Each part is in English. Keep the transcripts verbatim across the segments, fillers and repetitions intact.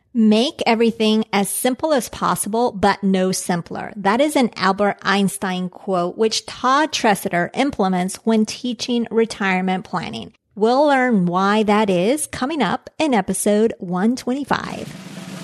Make everything as simple as possible, but no simpler. That is an Albert Einstein quote, which Todd Tresidder implements when teaching retirement planning. We'll learn why that is coming up in episode one twenty-five.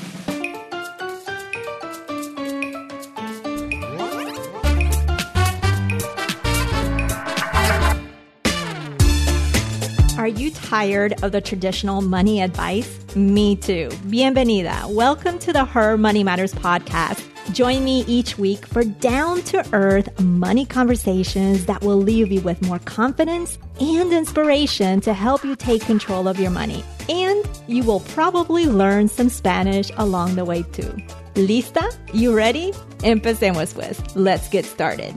Are you tired of the traditional money advice? Me too. Bienvenida. Welcome to the Her Money Matters podcast. Join me each week for down-to-earth money conversations that will leave you with more confidence and inspiration to help you take control of your money. And you will probably learn some Spanish along the way too. ¿Lista? You ready? Empecemos pues. Let's get started.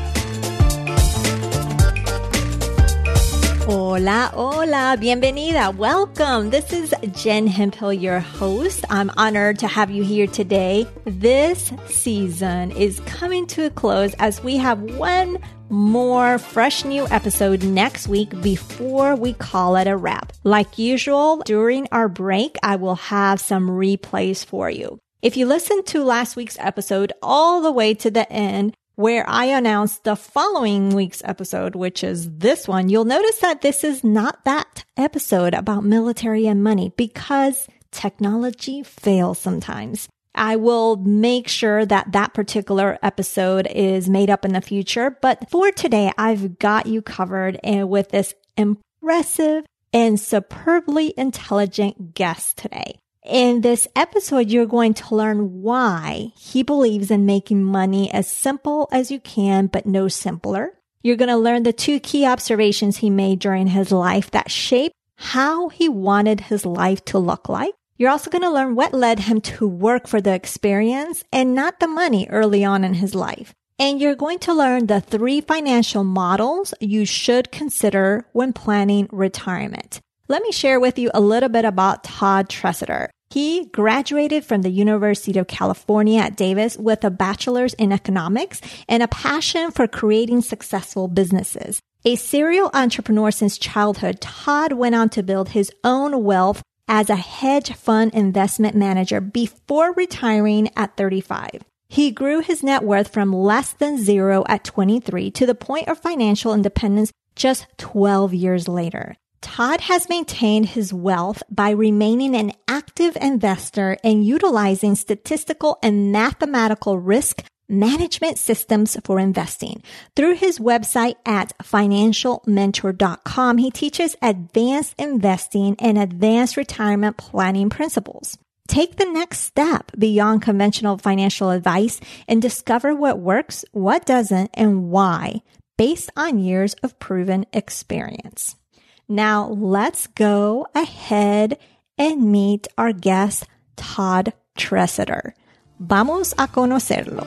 Hola, hola, bienvenida, welcome. This is Jen Hemphill, your host. I'm honored to have you here today. This season is coming to a close as we have one more fresh new episode next week before we call it a wrap. Like usual, during our break, I will have some replays for you. If you listened to last week's episode all the way to the end, where I announced the following week's episode, which is this one, you'll notice that this is not that episode about military and money because technology fails sometimes. I will make sure that that particular episode is made up in the future. But for today, I've got you covered with this impressive and superbly intelligent guest today. In this episode, you're going to learn why he believes in making money as simple as you can, but no simpler. You're going to learn the two key observations he made during his life that shaped how he wanted his life to look like. You're also going to learn what led him to work for the experience and not the money early on in his life. And you're going to learn the three financial models you should consider when planning retirement. Let me share with you a little bit about Todd Tresidder. He graduated from the University of California at Davis with a bachelor's in economics and a passion for creating successful businesses. A serial entrepreneur since childhood, Todd went on to build his own wealth as a hedge fund investment manager before retiring at thirty-five. He grew his net worth from less than zero at twenty-three to the point of financial independence just twelve years later. Todd has maintained his wealth by remaining an active investor and utilizing statistical and mathematical risk management systems for investing. Through his website at financial mentor dot com, he teaches advanced investing and advanced retirement planning principles. Take the next step beyond conventional financial advice and discover what works, what doesn't, and why, based on years of proven experience. Now, let's go ahead and meet our guest, Todd Tresidder. Vamos a conocerlo.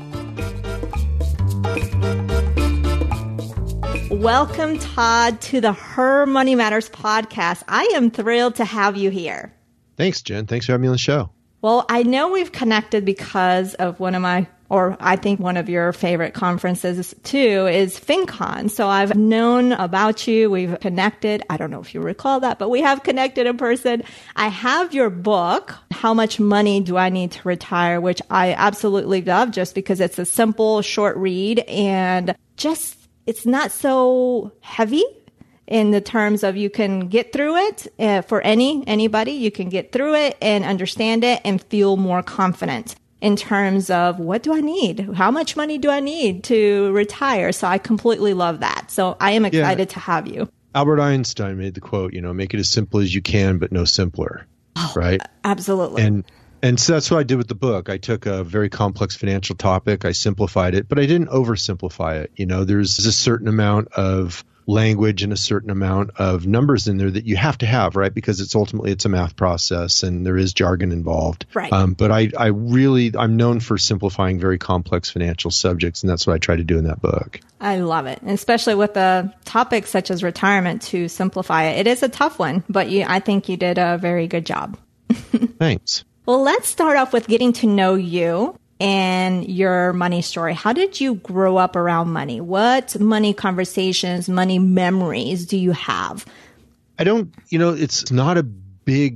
Welcome, Todd, to the Her Money Matters podcast. I am thrilled to have you here. Thanks, Jen. Thanks for having me on the show. Well, I know we've connected because of one of my or I think one of your favorite conferences too is FinCon. So I've known about you. We've connected. I don't know if you recall that, but we have connected in person. I have your book, How Much Money Do I Need to Retire, which I absolutely love just because it's a simple, short read and just, it's not so heavy in the terms of you can get through it uh, for any, anybody. You can get through it and understand it and feel more confident in terms of what do I need? How much money do I need to retire? So I completely love that. So I am excited yeah. to have you. Albert Einstein made the quote, you know, make it as simple as you can, but no simpler. Oh, right? Absolutely. And and so that's what I did with the book. I took a very complex financial topic. I simplified it, but I didn't oversimplify it. You know, there's a certain amount of language and a certain amount of numbers in there that you have to have, right? Because it's ultimately, it's a math process and there is jargon involved. Right. Um, but I, I really, I'm known for simplifying very complex financial subjects. And that's what I try to do in that book. I love it. And especially with a topic such as retirement, to simplify it. It is a tough one, but you, I think you did a very good job. Thanks. Well, let's start off with getting to know you and your money story. How did you grow up around money? What money conversations, money memories do you have? I don't, you know, it's not a big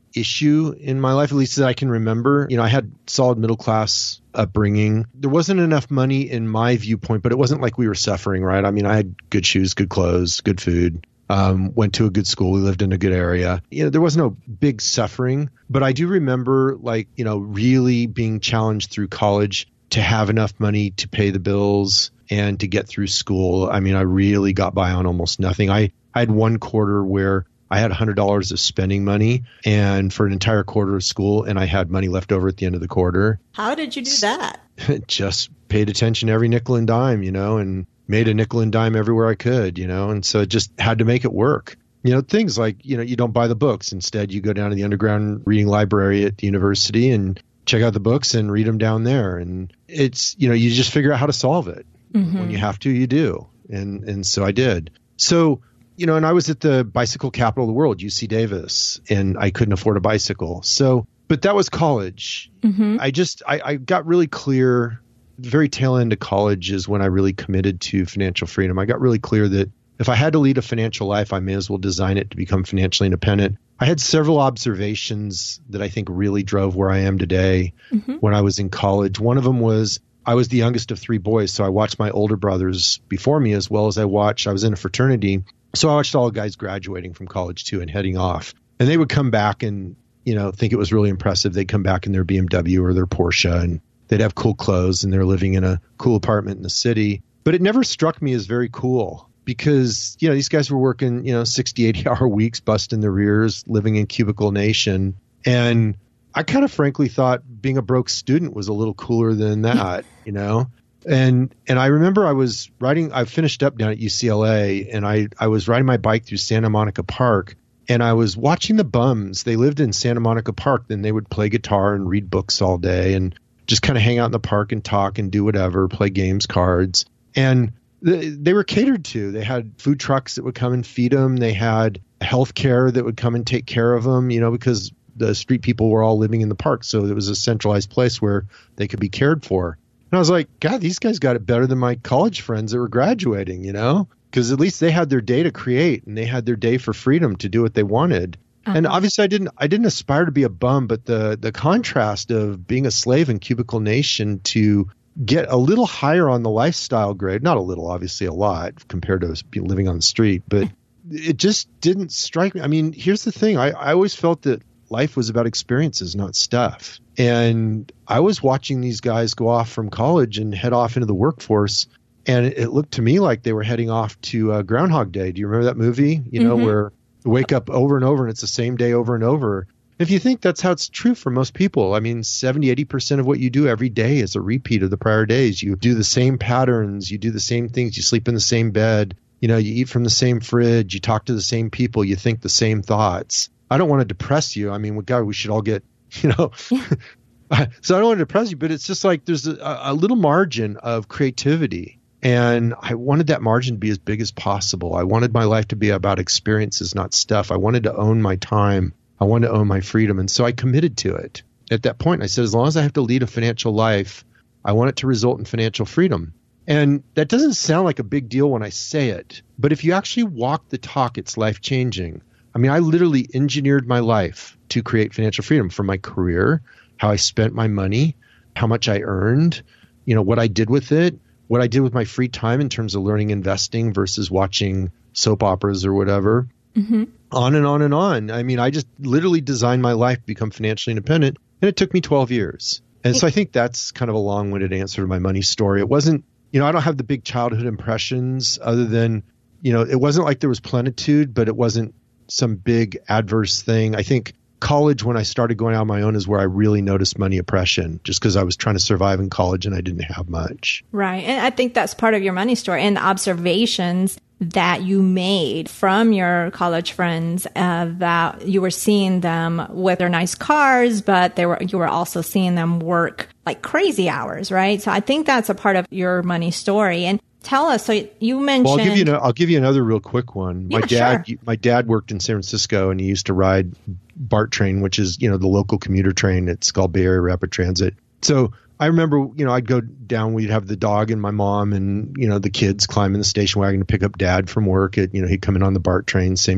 issue in my life, at least that I can remember. You know, I had solid middle class upbringing. There wasn't enough money in my viewpoint, but it wasn't like we were suffering, right? I mean, I had good shoes, good clothes, good food, um, went to a good school. We lived in a good area. You know, there was no big suffering, but I do remember like, you know, really being challenged through college to have enough money to pay the bills and to get through school. I mean, I really got by on almost nothing. I, I had one quarter where I had one hundred dollars of spending money and for an entire quarter of school, and I had money left over at the end of the quarter. How did you do that? Just paid attention to every nickel and dime, you know, and made a nickel and dime everywhere I could, you know, and so it just had to make it work. You know, things like, you know, you don't buy the books. Instead, you go down to the underground reading library at the university and check out the books and read them down there. And it's, you know, you just figure out how to solve it. Mm-hmm. When you have to, you do. And and so I did. So, you know, and I was at the bicycle capital of the world, U C Davis, and I couldn't afford a bicycle. So, but that was college. Mm-hmm. I just, I, I got really clear, the very tail end of college is when I really committed to financial freedom. I got really clear that if I had to lead a financial life, I may as well design it to become financially independent. I had several observations that I think really drove where I am today mm-hmm. when I was in college. One of them was I was the youngest of three boys, so I watched my older brothers before me as well as I watched, I was in a fraternity. So I watched all the guys graduating from college too and heading off. And they would come back and, you know, think it was really impressive. They'd come back in their B M W or their Porsche and they'd have cool clothes and they're living in a cool apartment in the city. But it never struck me as very cool because, you know, these guys were working, you know, sixty, eighty hour weeks, busting their rears, living in cubicle nation. And I kind of frankly thought being a broke student was a little cooler than that, you know? And and I remember I was riding, I finished up down at U C L A and I, I was riding my bike through Santa Monica Park and I was watching the bums. They lived in Santa Monica Park. Then they would play guitar and read books all day and just kind of hang out in the park and talk and do whatever, play games, cards. And they, they were catered to. They had food trucks that would come and feed them. They had health care that would come and take care of them, you know, because the street people were all living in the park. So it was a centralized place where they could be cared for. And I was like, God, these guys got it better than my college friends that were graduating, you know, because at least they had their day to create and they had their day for freedom to do what they wanted. Uh-huh. And obviously I didn't I didn't aspire to be a bum, but the the contrast of being a slave in cubicle nation to get a little higher on the lifestyle grade, not a little, obviously a lot compared to living on the street, but it just didn't strike me. I mean, here's the thing. I, I always felt that life was about experiences, not stuff. And I was watching these guys go off from college and head off into the workforce. And it, it looked to me like they were heading off to uh, Groundhog Day. Do you remember that movie? You know, mm-hmm. where you wake up over and over and it's the same day over and over. If you think that's how it's true for most people, I mean, seventy, eighty percent of what you do every day is a repeat of the prior days. You do the same patterns. You do the same things. You sleep in the same bed. You know, you eat from the same fridge. You talk to the same people. You think the same thoughts. I don't want to depress you. I mean, God, we should all get, you know, so I don't want to depress you, but it's just like there's a, a little margin of creativity. And I wanted that margin to be as big as possible. I wanted my life to be about experiences, not stuff. I wanted to own my time. I wanted to own my freedom. And so I committed to it. At that point, I said, as long as I have to lead a financial life, I want it to result in financial freedom. And that doesn't sound like a big deal when I say it. But if you actually walk the talk, it's life-changing. I mean, I literally engineered my life to create financial freedom from my career, how I spent my money, how much I earned, you know, what I did with it, what I did with my free time in terms of learning investing versus watching soap operas or whatever, mm-hmm. on and on and on. I mean, I just literally designed my life to become financially independent, and it took me twelve years. And so I think that's kind of a long-winded answer to my money story. It wasn't, you know, I don't have the big childhood impressions other than, you know, it wasn't like there was plenitude, but it wasn't some big adverse thing. I think college, when I started going out on my own, is where I really noticed money oppression, just because I was trying to survive in college and I didn't have much. Right. And I think that's part of your money story and the observations that you made from your college friends, uh, that you were seeing them with their nice cars, but they were you were also seeing them work like crazy hours, right? So I think that's a part of your money story. And tell us, so you mentioned... Well, I'll give you, an, I'll give you another real quick one. My yeah, dad, sure. my dad worked in San Francisco, and he used to ride BART train, which is, you know, the local commuter train. It's called Bay Area Rapid Transit. So I remember, you know, I'd go down, we'd have the dog and my mom and, you know, the kids climbing the station wagon to pick up dad from work. At, you know, he'd come in on the BART train, same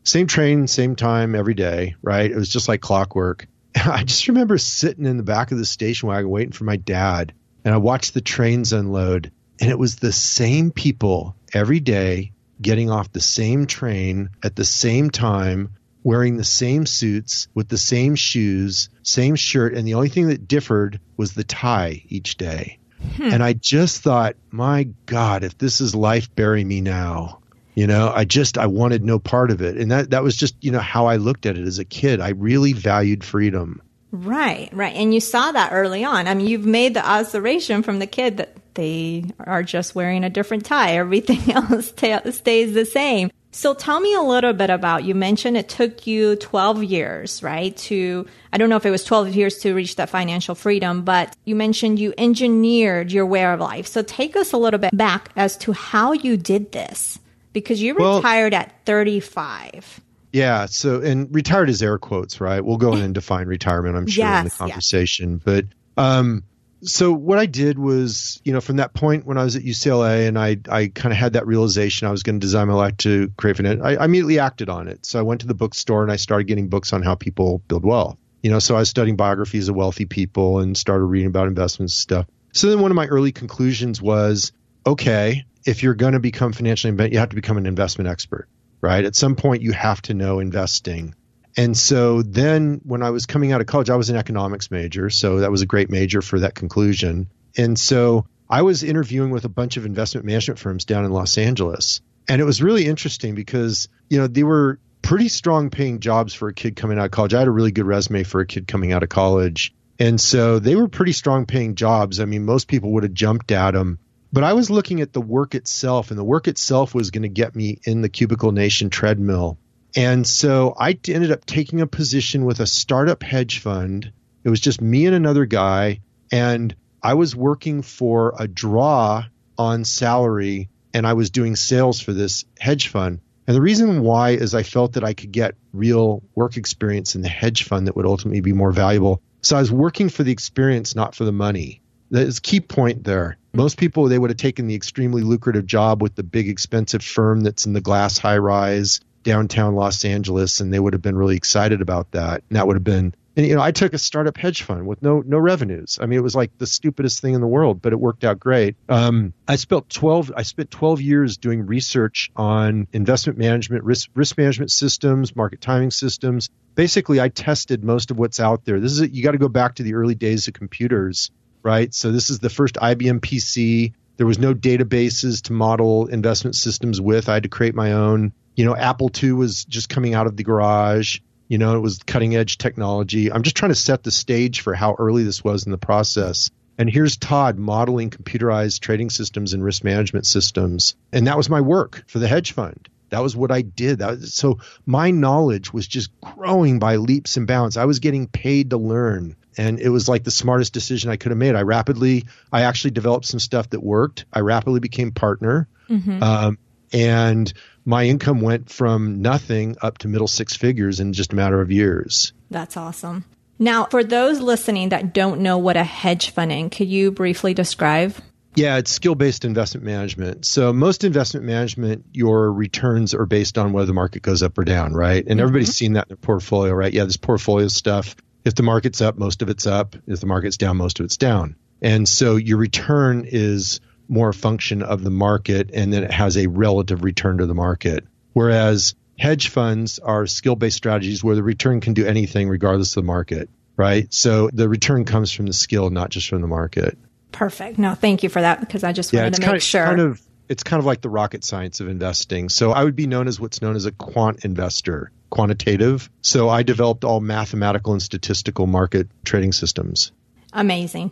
Same train, same time every day, right? It was just like clockwork. I just remember sitting in the back of the station wagon waiting for my dad, and I watched the trains unload, and it was the same people every day getting off the same train at the same time, wearing the same suits with the same shoes, same shirt, and the only thing that differed was the tie each day. Hmm. And I just thought, my God, if this is life, bury me now. You know, I just, I wanted no part of it. And that, that was just, you know, how I looked at it as a kid. I really valued freedom. Right, right. And you saw that early on. I mean, you've made the observation from the kid that they are just wearing a different tie. Everything else t- stays the same. So tell me a little bit about, you mentioned it took you twelve years, right? To, I don't know if it was twelve years to reach that financial freedom, but you mentioned you engineered your way of life. So take us a little bit back as to how you did this, because you retired well, at thirty-five. Yeah. So, and retired is air quotes, right? We'll go in and define retirement, I'm sure, yes, in the conversation. Yes. But, um, so what I did was, you know, from that point when I was at U C L A and I I kind of had that realization I was going to design my life to create finance, I, I immediately acted on it. So I went to the bookstore and I started getting books on how people build wealth. You know, so I was studying biographies of wealthy people and started reading about investments and stuff. So then one of my early conclusions was, okay, if you're going to become financially independent, you have to become an investment expert, right? At some point, you have to know investing. And so then when I was coming out of college, I was an economics major. So that was a great major for that conclusion. And so I was interviewing with a bunch of investment management firms down in Los Angeles. And it was really interesting because, you know, they were pretty strong paying jobs for a kid coming out of college. I had a really good resume for a kid coming out of college. And so they were pretty strong paying jobs. I mean, most people would have jumped at them. But I was looking at the work itself, and the work itself was going to get me in the Cubicle Nation treadmill. And so I t- ended up taking a position with a startup hedge fund. It was just me and another guy, and I was working for a draw on salary, and I was doing sales for this hedge fund. And the reason why is I felt that I could get real work experience in the hedge fund that would ultimately be more valuable. So I was working for the experience, not for the money. That's a key point there. Most people, they would have taken the extremely lucrative job with the big expensive firm that's in the glass high rise downtown Los Angeles, and they would have been really excited about that. And that would have been, and you know, I took a startup hedge fund with no no revenues. I mean, it was like the stupidest thing in the world, but it worked out great. Um, I spent twelve I spent twelve years doing research on investment management, risk risk management systems, market timing systems. Basically, I tested most of what's out there. This is a, you got to go back to the early days of computers, right? So this is the first I B M P C. There was no databases to model investment systems with. I had to create my own. You know, Apple two was just coming out of the garage. You know, it was cutting edge technology. I'm just trying to set the stage for how early this was in the process. And here's Todd modeling computerized trading systems and risk management systems. And that was my work for the hedge fund. That was what I did. That was, so my knowledge was just growing by leaps and bounds. I was getting paid to learn. And it was like the smartest decision I could have made. I rapidly, I actually developed some stuff that worked. I rapidly became partner. Mm-hmm. Um, and my income went from nothing up to middle six figures in just a matter of years. That's awesome. Now, for those listening that don't know what a hedge fund is, could you briefly describe? Yeah, it's skill-based investment management. So most investment management, your returns are based on whether the market goes up or down, right? And mm-hmm. everybody's seen that in their portfolio, right? Yeah, this portfolio stuff. If the market's up, most of it's up. If the market's down, most of it's down. And so your return is more a function of the market, and then it has a relative return to the market. Whereas hedge funds are skill-based strategies where the return can do anything regardless of the market, right? So the return comes from the skill, not just from the market. Perfect. No, thank you for that, because I just wanted yeah, to make kind of, sure. Kind of, it's kind of like the rocket science of investing. So I would be known as what's known as a quant investor, quantitative. So I developed all mathematical and statistical market trading systems. Amazing.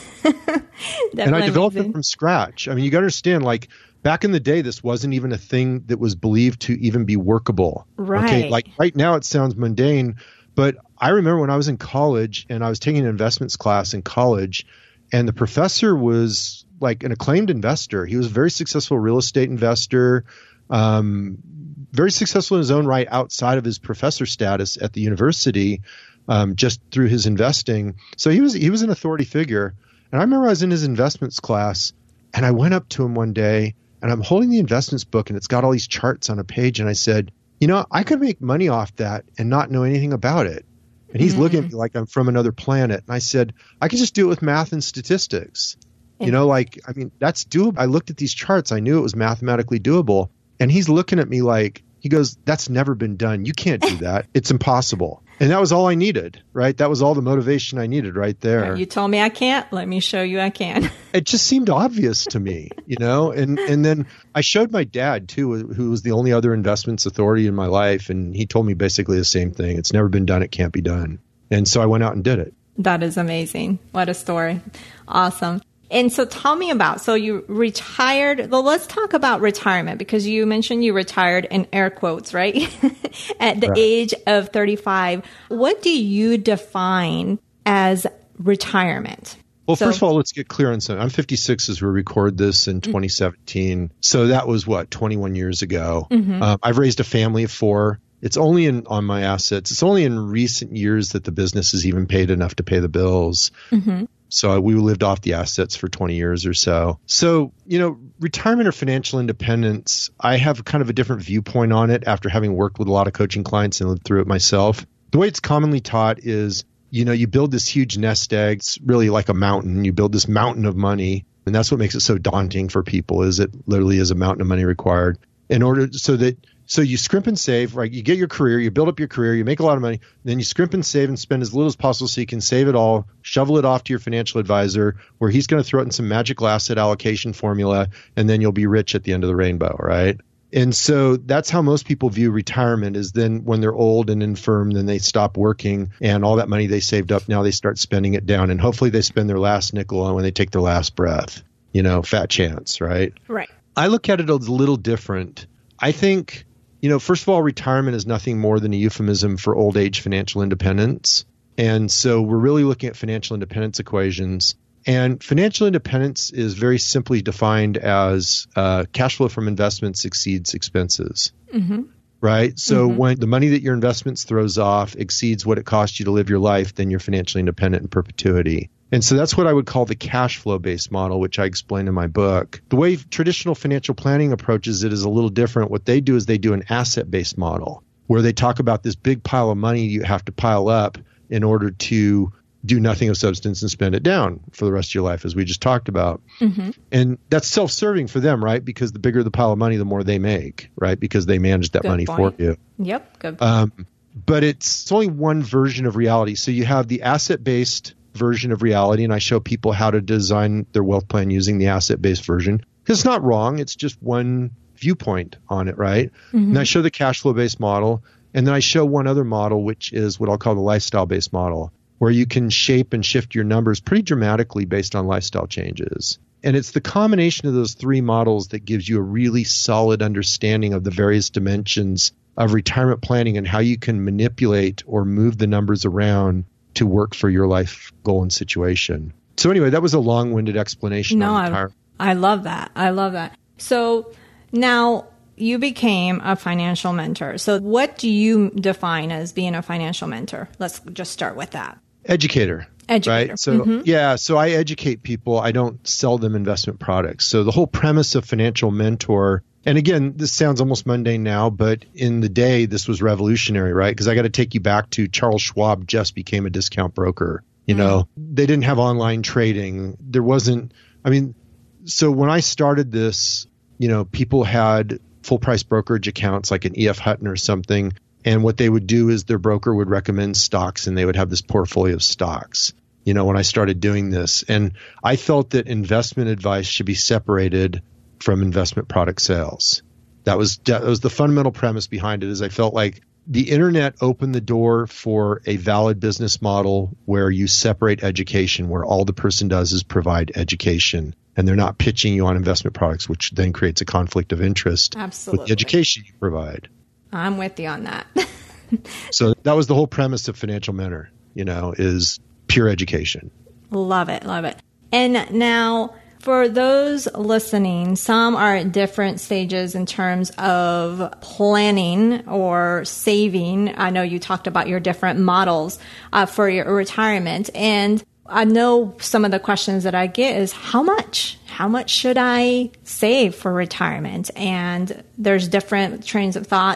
And I developed amazing. It from scratch. I mean, you got to understand, like, back in the day, this wasn't even a thing that was believed to even be workable. Right. Okay, like right now it sounds mundane, but I remember when I was in college and I was taking an investments class in college, and the professor was like an acclaimed investor. He was a very successful real estate investor, um, very successful in his own right outside of his professor status at the university, um, just through his investing. So he was he was an authority figure. And I remember I was in his investments class, and I went up to him one day, and I'm holding the investments book, and it's got all these charts on a page. And I said, you know, I could make money off that and not know anything about it. And he's mm-hmm. looking at me like I'm from another planet. And I said, I can just do it with math and statistics. You know, like, I mean, that's doable. I looked at these charts. I knew it was mathematically doable. And he's looking at me like, he goes, that's never been done. You can't do that. It's impossible. And that was all I needed, right? That was all the motivation I needed right there. You told me I can't. Let me show you I can. It just seemed obvious to me, you know? And and then I showed my dad, too, who was the only other investments authority in my life. And he told me basically the same thing. It's never been done. It can't be done. And so I went out and did it. That is amazing. What a story. Awesome. And so tell me about, so you retired. Well, let's talk about retirement, because you mentioned you retired in air quotes, right? At the right. age of thirty-five. What do you define as retirement? Well, so, first of all, let's get clear on something. I'm fifty-six as we record this in twenty seventeen. Mm-hmm. So that was what, twenty-one years ago. Mm-hmm. Um, I've raised a family of four. It's only in on my assets. It's only in recent years that the business has even paid enough to pay the bills. Mm-hmm. So we lived off the assets for twenty years or so. So, you know, retirement or financial independence, I have kind of a different viewpoint on it after having worked with a lot of coaching clients and lived through it myself. The way it's commonly taught is, you know, you build this huge nest egg. It's really like a mountain. You build this mountain of money. And that's what makes it so daunting for people, is it literally is a mountain of money required in order so that So you scrimp and save, right? You get your career, you build up your career, you make a lot of money, then you scrimp and save and spend as little as possible so you can save it all, shovel it off to your financial advisor, where he's going to throw it in some magical asset allocation formula, and then you'll be rich at the end of the rainbow, right? And so that's how most people view retirement, is then when they're old and infirm, then they stop working, and all that money they saved up, now they start spending it down, and hopefully they spend their last nickel on when they take their last breath. You know, fat chance, right? Right. I look at it as a little different. I think... You know, first of all, retirement is nothing more than a euphemism for old age financial independence. And so we're really looking at financial independence equations. And financial independence is very simply defined as uh, cash flow from investments exceeds expenses. Mm-hmm. Right? So mm-hmm. when the money that your investments throws off exceeds what it costs you to live your life, then you're financially independent in perpetuity. And so that's what I would call the cash flow based model, which I explain in my book. The way traditional financial planning approaches it is a little different. What they do is they do an asset based model, where they talk about this big pile of money you have to pile up in order to do nothing of substance and spend it down for the rest of your life, as we just talked about. Mm-hmm. And that's self-serving for them, right? Because the bigger the pile of money, the more they make, right? Because they manage that good money point. For you. Yep. Good point. Um, but it's only one version of reality. So you have the asset-based version of reality, and I show people how to design their wealth plan using the asset-based version. Because it's not wrong. It's just one viewpoint on it, right? Mm-hmm. And I show the cash flow-based model, and then I show one other model, which is what I'll call the lifestyle-based model, where you can shape and shift your numbers pretty dramatically based on lifestyle changes. And it's the combination of those three models that gives you a really solid understanding of the various dimensions of retirement planning and how you can manipulate or move the numbers around to work for your life goal and situation. So anyway, that was a long-winded explanation. No, on retirement. I, I love that. I love that. So now you became a financial mentor. So what do you define as being a financial mentor? Let's just start with that. Educator. Educator. Right? So mm-hmm. yeah, so I educate people. I don't sell them investment products. So the whole premise of financial mentor, and again, this sounds almost mundane now, but in the day, this was revolutionary, right? Because I got to take you back to Charles Schwab just became a discount broker. You mm-hmm. know, they didn't have online trading. There wasn't, I mean, so when I started this, you know, people had full price brokerage accounts like an E F Hutton or something. And what they would do is their broker would recommend stocks, and they would have this portfolio of stocks, you know, when I started doing this. And I felt that investment advice should be separated from investment product sales. That was, that was the fundamental premise behind it, is I felt like the internet opened the door for a valid business model where you separate education, where all the person does is provide education, and they're not pitching you on investment products, which then creates a conflict of interest Absolutely. With the education you provide. I'm with you on that. So that was the whole premise of Financial Mentor, you know, is pure education. Love it. Love it. And now for those listening, some are at different stages in terms of planning or saving. I know you talked about your different models uh, for your retirement. And I know some of the questions that I get is how much? How much should I save for retirement? And there's different trains of thought.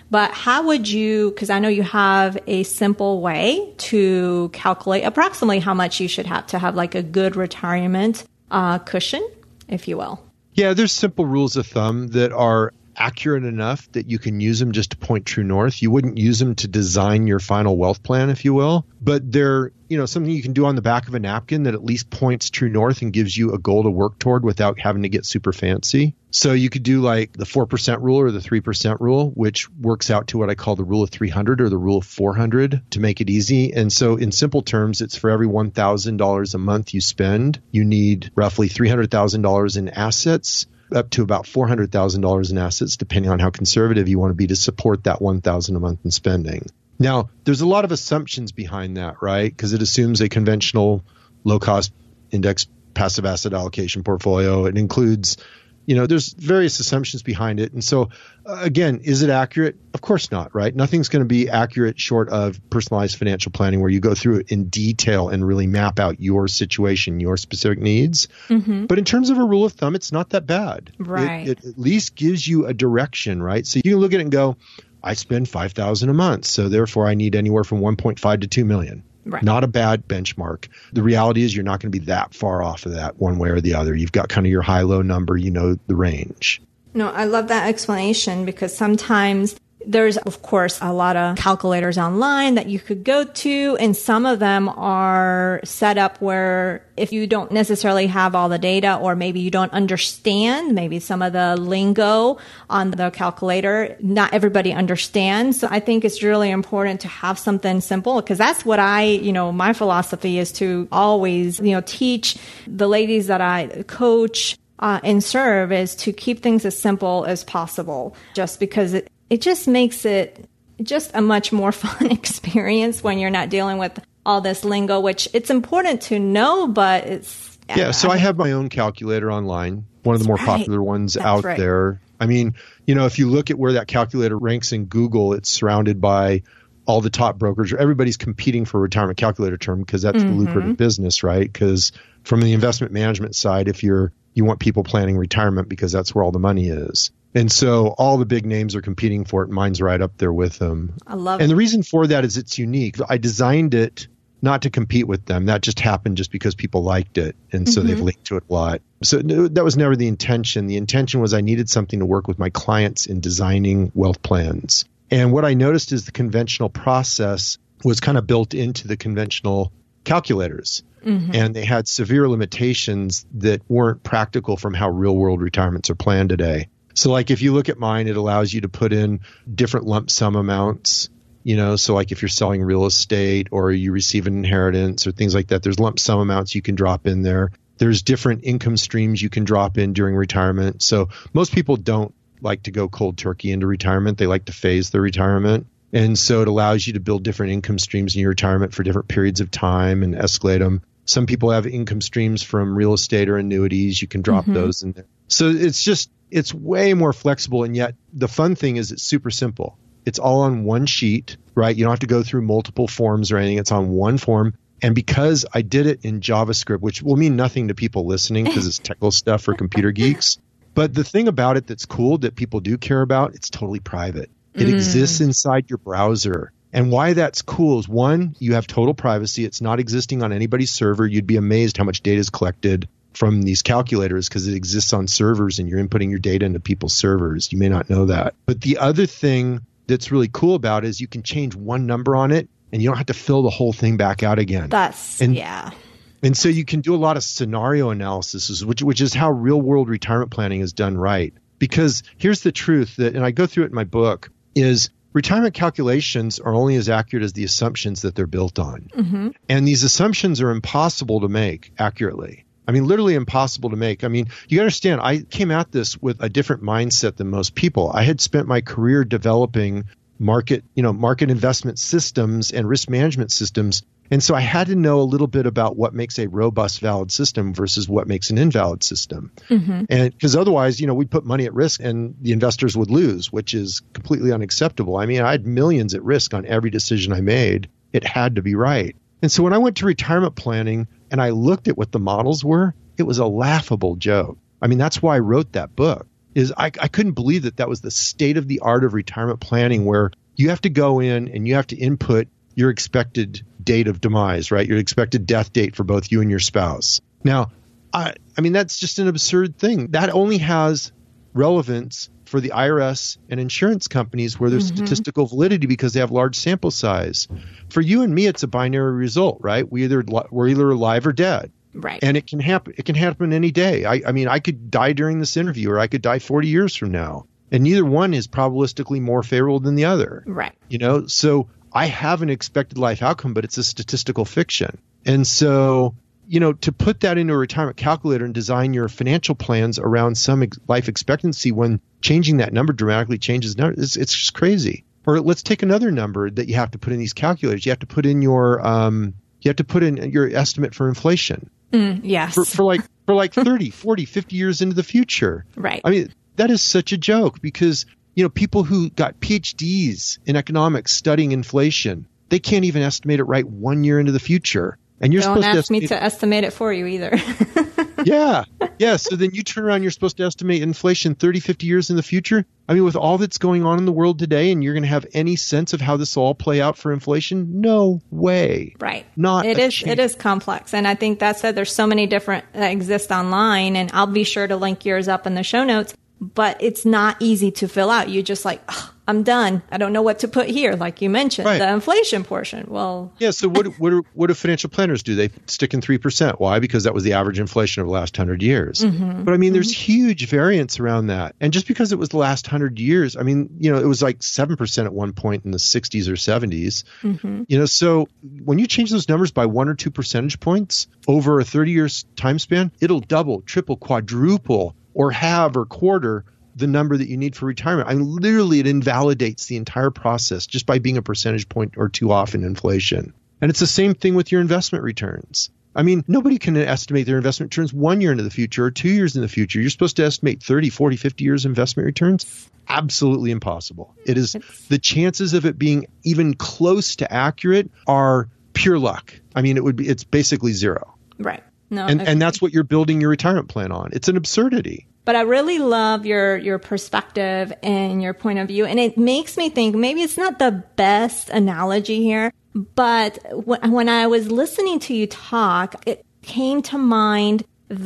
But how would you, because I know you have a simple way to calculate approximately how much you should have to have like a good retirement uh, cushion, if you will. Yeah, there's simple rules of thumb that are accurate enough that you can use them just to point true north. You wouldn't use them to design your final wealth plan, if you will, but they're, you know, something you can do on the back of a napkin that at least points true north and gives you a goal to work toward without having to get super fancy. So you could do like the four percent rule or the three percent rule, which works out to what I call the rule of three hundred or the rule of four hundred to make it easy. And so in simple terms, it's for every one thousand dollars a month you spend, you need roughly three hundred thousand dollars in assets, up to about four hundred thousand dollars in assets, depending on how conservative you want to be to support that one thousand dollars a month in spending. Now, there's a lot of assumptions behind that, right? Because it assumes a conventional low-cost index passive asset allocation portfolio. It includes, you know, there's various assumptions behind it. And so, uh, again, is it accurate? Of course not, right? Nothing's going to be accurate short of personalized financial planning where you go through it in detail and really map out your situation, your specific needs. Mm-hmm. But in terms of a rule of thumb, it's not that bad. Right. It, it at least gives you a direction, right? So you can look at it and go, I spend five thousand dollars a month, so therefore I need anywhere from one point five to two million dollars. Right. Not a bad benchmark. The reality is you're not going to be that far off of that one way or the other. You've got kind of your high-low number, you know, the range. No, I love that explanation because sometimes there's, of course, a lot of calculators online that you could go to, and some of them are set up where if you don't necessarily have all the data or maybe you don't understand, maybe some of the lingo on the calculator, not everybody understands. So I think it's really important to have something simple because that's what I, you know, my philosophy is to always, you know, teach the ladies that I coach uh, and serve is to keep things as simple as possible just because it, It just makes it just a much more fun experience when you're not dealing with all this lingo, which it's important to know, but it's... Yeah, so I have my own calculator online, one of the more right. popular ones That's out right. there. I mean, you know, if you look at where that calculator ranks in Google, it's surrounded by all the top brokers. Everybody's competing for a retirement calculator term because that's mm-hmm. the lucrative business, right? Because from the investment management side, if you're you want people planning retirement because that's where all the money is. And so all the big names are competing for it. Mine's right up there with them. I love and it. And the reason for that is it's unique. I designed it not to compete with them. That just happened just because people liked it. And so mm-hmm. they've linked to it a lot. So that was never the intention. The intention was I needed something to work with my clients in designing wealth plans. And what I noticed is the conventional process was kind of built into the conventional calculators. Mm-hmm. And they had severe limitations that weren't practical from how real world retirements are planned today. So like if you look at mine, it allows you to put in different lump sum amounts, you know, so like if you're selling real estate or you receive an inheritance or things like that, there's lump sum amounts you can drop in there. There's different income streams you can drop in during retirement. So most people don't like to go cold turkey into retirement. They like to phase their retirement. And so it allows you to build different income streams in your retirement for different periods of time and escalate them. Some people have income streams from real estate or annuities. You can drop mm-hmm. those in there. So it's just, it's way more flexible. And yet the fun thing is it's super simple. It's all on one sheet, right? You don't have to go through multiple forms or anything. It's on one form. And because I did it in JavaScript, which will mean nothing to people listening because it's technical stuff for computer geeks. But the thing about it that's cool that people do care about, it's totally private. It mm. exists inside your browser. And why that's cool is, one, you have total privacy. It's not existing on anybody's server. You'd be amazed how much data is collected from these calculators because it exists on servers and you're inputting your data into people's servers. You may not know that. But the other thing that's really cool about it is you can change one number on it and you don't have to fill the whole thing back out again. That's, and, yeah. And so you can do a lot of scenario analysis, which which is how real world retirement planning is done right. Because here's the truth that, and I go through it in my book, is retirement calculations are only as accurate as the assumptions that they're built on. Mm-hmm. And these assumptions are impossible to make accurately. I mean, literally impossible to make. I mean, you understand, I came at this with a different mindset than most people. I had spent my career developing market, you know, market investment systems and risk management systems. And so I had to know a little bit about what makes a robust, valid system versus what makes an invalid system. Mm-hmm. And because otherwise, you know, we'd put money at risk and the investors would lose, which is completely unacceptable. I mean, I had millions at risk on every decision I made. It had to be right. And so when I went to retirement planning and I looked at what the models were, it was a laughable joke. I mean, that's why I wrote that book. is I, I couldn't believe that that was the state of the art of retirement planning, where you have to go in and you have to input your expected date of demise, right? Your expected death date for both you and your spouse. Now, I, I mean, that's just an absurd thing. That only has relevance for the I R S and insurance companies where there's mm-hmm. statistical validity because they have large sample size. For you and me, it's a binary result, right? We either we're either alive or dead. Right. And it can happen. It can happen any day. I, I mean, I could die during this interview, or I could die forty years from now. And neither one is probabilistically more favorable than the other. Right. You know, so I have an expected life outcome, but it's a statistical fiction. And so, you know, to put that into a retirement calculator and design your financial plans around some ex- life expectancy when changing that number dramatically changes, it's, it's just crazy. Or let's take another number that you have to put in these calculators. You have to put in your um, you have to put in your estimate for inflation. Mm, yes. For, for like for like thirty, forty, fifty years into the future. Right. I mean, that is such a joke because, you know, people who got P H Ds in economics studying inflation, they can't even estimate it right one year into the future. And you're Don't supposed to ask me estimate, to estimate it for you either. yeah. Yeah. So then you turn around, you're supposed to estimate inflation thirty, fifty years in the future. I mean, with all that's going on in the world today, and you're going to have any sense of how this will all play out for inflation? No way. Right. Not it a is. chance. It is complex. And I think that's it. There's so many different that exist online, and I'll be sure to link yours up in the show notes. But it's not easy to fill out. You just like, oh, I'm done. I don't know what to put here. Like you mentioned, right. The inflation portion. Well, yeah. So what, what, do, what do financial planners do? They stick in three percent. Why? Because that was the average inflation over the last hundred years. Mm-hmm. But I mean, there's mm-hmm. huge variance around that. And just because it was the last hundred years, I mean, you know, it was like seven percent at one point in the sixties or seventies, mm-hmm. you know, so when you change those numbers by one or two percentage points over a thirty years time span, it'll double, triple, quadruple, or halve or quarter the number that you need for retirement. I mean, literally, it invalidates the entire process just by being a percentage point or two off in inflation. And it's the same thing with your investment returns. I mean, nobody can estimate their investment returns one year into the future or two years in the future. You're supposed to estimate thirty, forty, fifty years investment returns. Absolutely impossible. It is the chances of it being even close to accurate are pure luck. I mean, it would be, it's basically zero. Right. No, and, and that's what you're building your retirement plan on. It's an absurdity. But I really love your your perspective and your point of view. And it makes me think maybe it's not the best analogy here, but w- when I was listening to you talk, it came to mind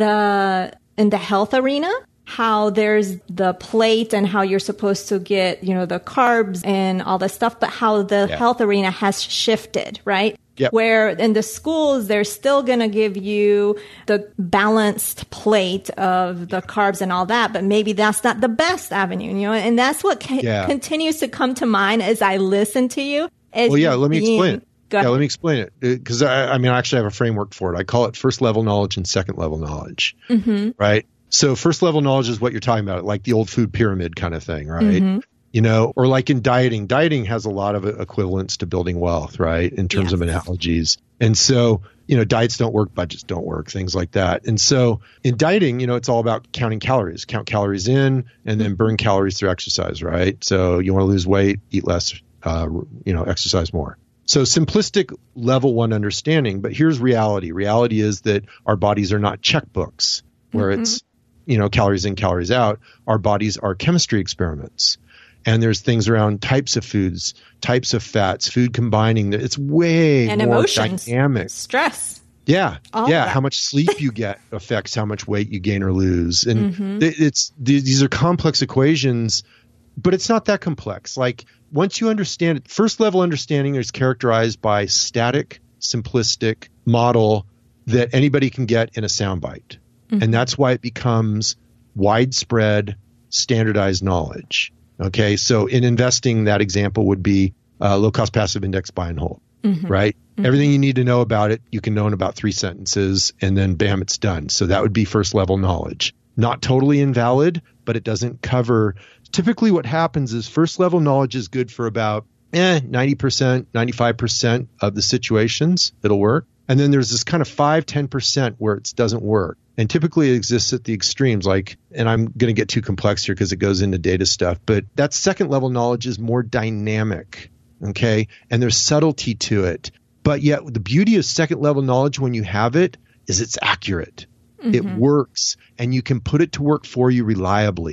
the in the health arena, how there's the plate and how you're supposed to get, you know, the carbs and all this stuff, but how the yeah. health arena has shifted, right? Yep. Where in the schools, they're still going to give you the balanced plate of the carbs and all that, but maybe that's not the best avenue, you know, and that's what ca- yeah. continues to come to mind as I listen to you. Well, yeah, let me being, explain it. Yeah, let me explain it. Because I, I mean, I actually have a framework for it. I call it first level knowledge and second level knowledge, mm-hmm. right? So first level knowledge is what you're talking about, like the old food pyramid kind of thing, right? Mm-hmm. You know, or like in dieting, dieting has a lot of equivalence to building wealth, right? In terms yes. of analogies. And so, you know, diets don't work, budgets don't work, things like that. And so in dieting, you know, it's all about counting calories, count calories in and then burn calories through exercise, right? So you want to lose weight, eat less, uh, you know, exercise more. So simplistic level one understanding, but here's reality. Reality is that our bodies are not checkbooks where mm-hmm. it's, you know, calories in, calories out. Our bodies are chemistry experiments. And there's things around types of foods, types of fats, food combining. It's way and more emotions, dynamic. Stress. Yeah. All yeah. How much sleep you get affects how much weight you gain or lose. And mm-hmm. it's these are complex equations, but it's not that complex. Like once you understand it, first level understanding is characterized by static, simplistic model that anybody can get in a soundbite. Mm-hmm. And that's why it becomes widespread, standardized knowledge. Okay, so in investing, that example would be uh, low-cost passive index buy and hold, mm-hmm. right? Mm-hmm. Everything you need to know about it, you can know in about three sentences, and then bam, it's done. So that would be first-level knowledge. Not totally invalid, but it doesn't cover. Typically what happens is first-level knowledge is good for about eh, ninety percent, ninety-five percent of the situations. It'll work. And then there's this kind of five, ten percent where it doesn't work. And typically it exists at the extremes, like, and I'm going to get too complex here because it goes into data stuff, but that second level knowledge is more dynamic, okay? And there's subtlety to it. But yet the beauty of second level knowledge when you have it is it's accurate. Mm-hmm. It works, and you can put it to work for you reliably.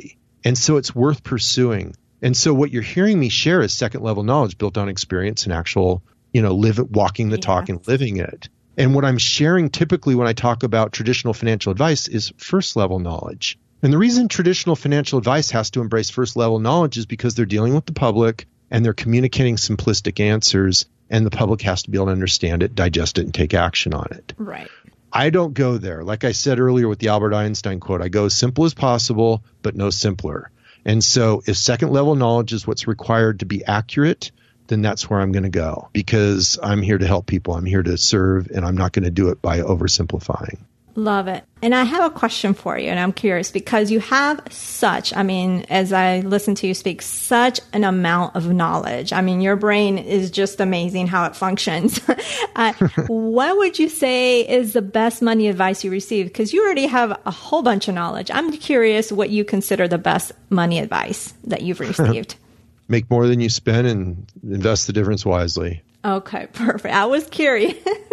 And so it's worth pursuing. And so what you're hearing me share is second level knowledge built on experience and actual, you know, live it, walking the talk and living it. And what I'm sharing typically when I talk about traditional financial advice is first level knowledge. And the reason traditional financial advice has to embrace first level knowledge is because they're dealing with the public and they're communicating simplistic answers, and the public has to be able to understand it, digest it, and take action on it. Right. I don't go there. Like I said earlier with the Albert Einstein quote, I go as simple as possible, but no simpler. And so if second level knowledge is what's required to be accurate, then that's where I'm going to go, because I'm here to help people. I'm here to serve, and I'm not going to do it by oversimplifying. Love it. And I have a question for you, and I'm curious because you have such, I mean, as I listen to you speak, such an amount of knowledge. I mean, your brain is just amazing how it functions. uh, what would you say is the best money advice you received? Because you already have a whole bunch of knowledge. I'm curious what you consider the best money advice that you've received. Make more than you spend and invest the difference wisely. Okay, perfect. I was curious.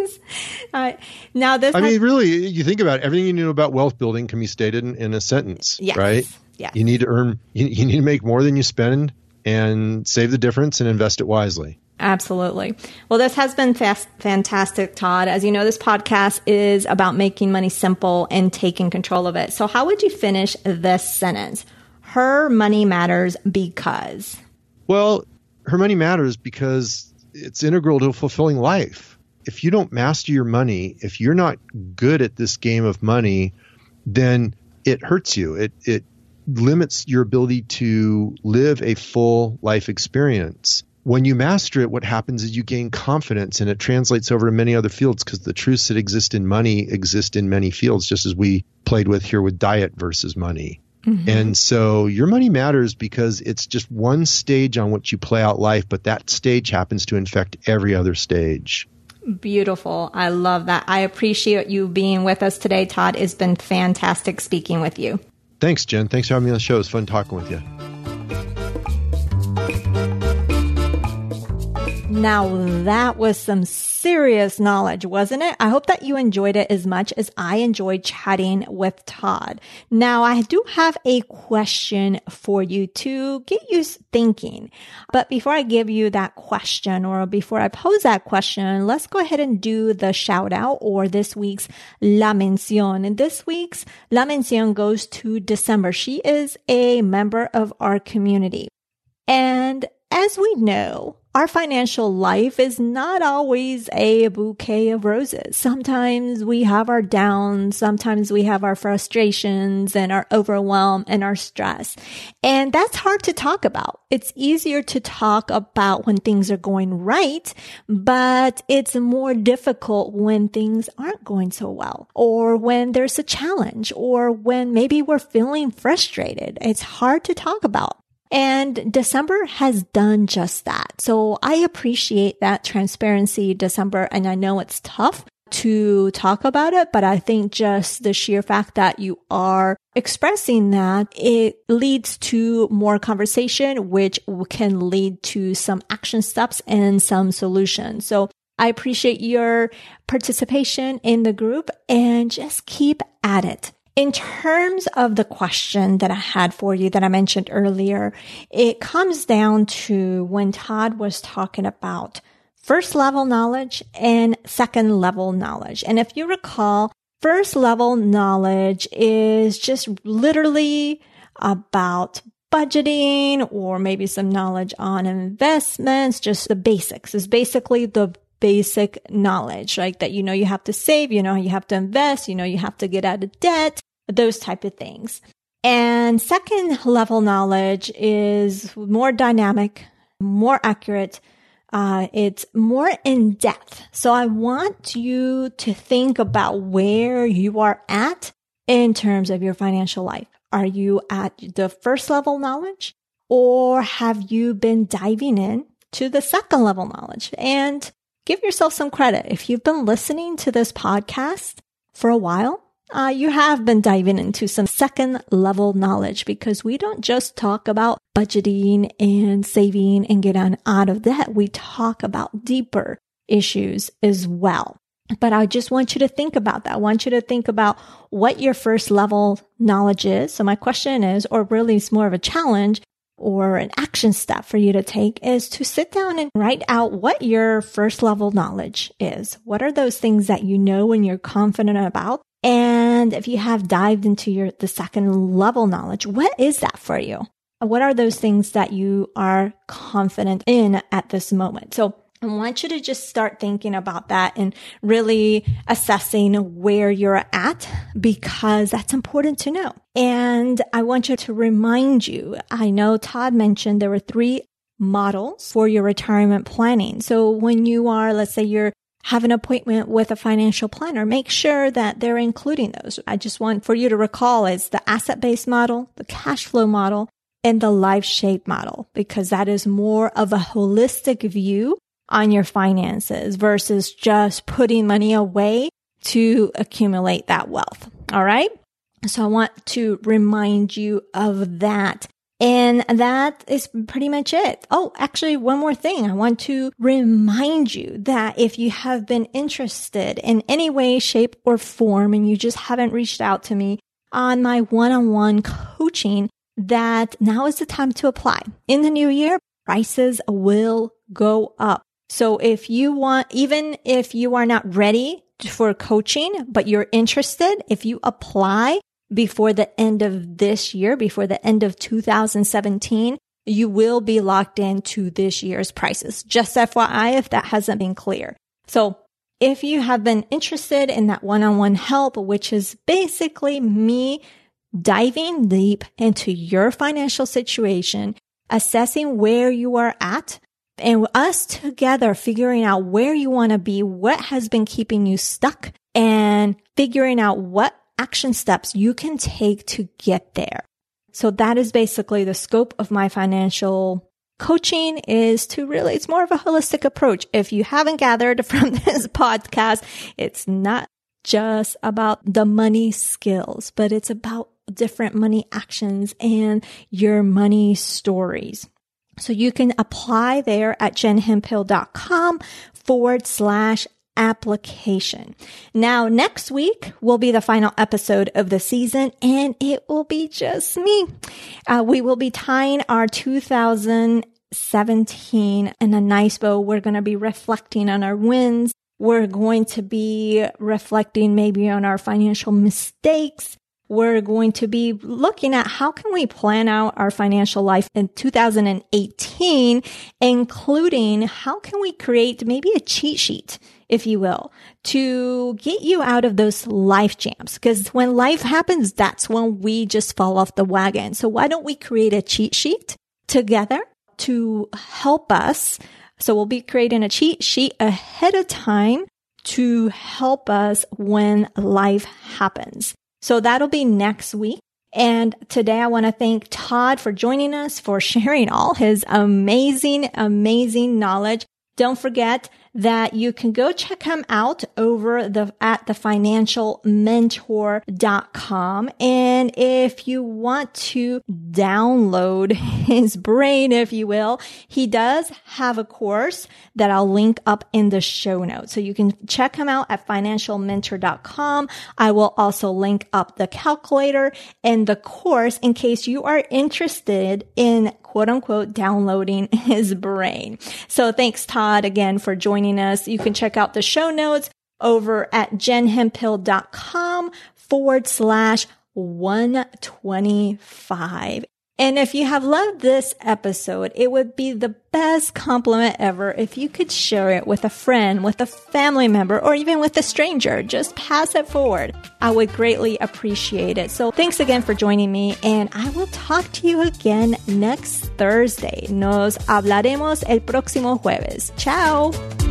uh, now this, I has- mean, really, you think about it, everything you know about wealth building can be stated in, in a sentence, yes. right? Yes. You need to earn, you, you need to make more than you spend and save the difference and invest it wisely. Absolutely. Well, this has been fast, fantastic, Todd. As you know, this podcast is about making money simple and taking control of it. So how would you finish this sentence? Her money matters because... Well, her money matters because it's integral to fulfilling life. If you don't master your money, if you're not good at this game of money, then it hurts you. It it limits your ability to live a full life experience. When you master it, what happens is you gain confidence, and it translates over to many other fields, because the truths that exist in money exist in many fields, just as we played with here with diet versus money. Mm-hmm. And so your money matters because it's just one stage on which you play out life, but that stage happens to infect every other stage. Beautiful. I love that. I appreciate you being with us today, Todd. It's been fantastic speaking with you. Thanks, Jen. Thanks for having me on the show. It's fun talking with you. Now that was some serious knowledge, wasn't it? I hope that you enjoyed it as much as I enjoyed chatting with Todd. Now I do have a question for you to get you thinking. But before I give you that question, or before I pose that question, let's go ahead and do the shout out, or this week's La Mención. And this week's La Mención goes to December. She is a member of our community. And as we know, our financial life is not always a bouquet of roses. Sometimes we have our downs. Sometimes we have our frustrations and our overwhelm and our stress. And that's hard to talk about. It's easier to talk about when things are going right, but it's more difficult when things aren't going so well, or when there's a challenge, or when maybe we're feeling frustrated. It's hard to talk about. And December has done just that. So I appreciate that transparency, December. And I know it's tough to talk about it, but I think just the sheer fact that you are expressing that, it leads to more conversation, which can lead to some action steps and some solutions. So I appreciate your participation in the group, and just keep at it. In terms of the question that I had for you that I mentioned earlier, it comes down to when Todd was talking about first level knowledge and second level knowledge. And if you recall, first level knowledge is just literally about budgeting, or maybe some knowledge on investments, just the basics. It's basically the basic knowledge, like that, you know, you have to save, you know, you have to invest, you know, you have to get out of debt, those type of things. And second level knowledge is more dynamic, more accurate. Uh, it's more in depth. So I want you to think about where you are at in terms of your financial life. Are you at the first level knowledge, or have you been diving in to the second level knowledge? And give yourself some credit. If you've been listening to this podcast for a while, uh, you have been diving into some second level knowledge, because we don't just talk about budgeting and saving and getting out of debt. We talk about deeper issues as well. But I just want you to think about that. I want you to think about what your first level knowledge is. So my question is, or really it's more of a challenge or an action step for you to take, is to sit down and write out what your first level knowledge is. What are those things that you know and you're confident about? And if you have dived into your the second level knowledge, what is that for you? What are those things that you are confident in at this moment? So I want you to just start thinking about that and really assessing where you're at, because that's important to know. And I want you to remind you, I know Todd mentioned there were three models for your retirement planning. So when you are, let's say you're have an appointment with a financial planner, make sure that they're including those. I just want for you to recall is the asset-based model, the cash flow model, and the life shape model, because that is more of a holistic view on your finances versus just putting money away to accumulate that wealth. All right. So I want to remind you of that. And that is pretty much it. Oh, actually, one more thing. I want to remind you that if you have been interested in any way, shape, or form, and you just haven't reached out to me on my one-on-one coaching, that now is the time to apply. In the new year, prices will go up. So if you want, even if you are not ready for coaching, but you're interested, if you apply before the end of this year, before the end of two thousand seventeen, you will be locked into this year's prices. Just F Y I, if that hasn't been clear. So if you have been interested in that one-on-one help, which is basically me diving deep into your financial situation, assessing where you are at, and us together figuring out where you want to be, what has been keeping you stuck, and figuring out what action steps you can take to get there. So that is basically the scope of my financial coaching, is to really, it's more of a holistic approach. If you haven't gathered from this podcast, it's not just about the money skills, but it's about different money actions and your money stories. So you can apply there at jenhemphill.com forward slash application. Now, next week will be the final episode of the season, and it will be just me. Uh, we will be tying our two thousand seventeen in a nice bow. We're going to be reflecting on our wins. We're going to be reflecting maybe on our financial mistakes. We're going to be looking at how can we plan out our financial life in two thousand eighteen, including how can we create maybe a cheat sheet, if you will, to get you out of those life jams. Because when life happens, that's when we just fall off the wagon. So why don't we create a cheat sheet together to help us? So we'll be creating a cheat sheet ahead of time to help us when life happens. So that'll be next week. And today I want to thank Todd for joining us, for sharing all his amazing, amazing knowledge. Don't forget that you can go check him out over the at the financial mentor dot com. And if you want to download his brain, if you will, he does have a course that I'll link up in the show notes. So you can check him out at financial mentor dot com. I will also link up the calculator and the course in case you are interested in quote unquote downloading his brain. So thanks, Todd, again for joining us. You can check out the show notes over at jenhemphill.com forward slash 125. And if you have loved this episode, it would be the best compliment ever if you could share it with a friend, with a family member, or even with a stranger. Just pass it forward. I would greatly appreciate it. So thanks again for joining me, and I will talk to you again next Thursday. Nos hablaremos el próximo jueves. Ciao.